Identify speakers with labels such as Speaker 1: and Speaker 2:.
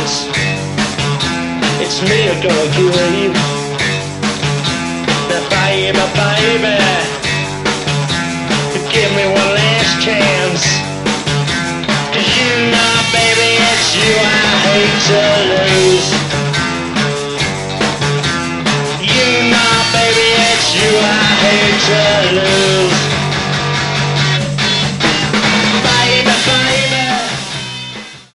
Speaker 1: words. It's me you're gonna grieve. Now baby, baby, give me one last chance. 'Cause you know, baby, it's you I hate to lose. You know, baby, it's you I hate to lose.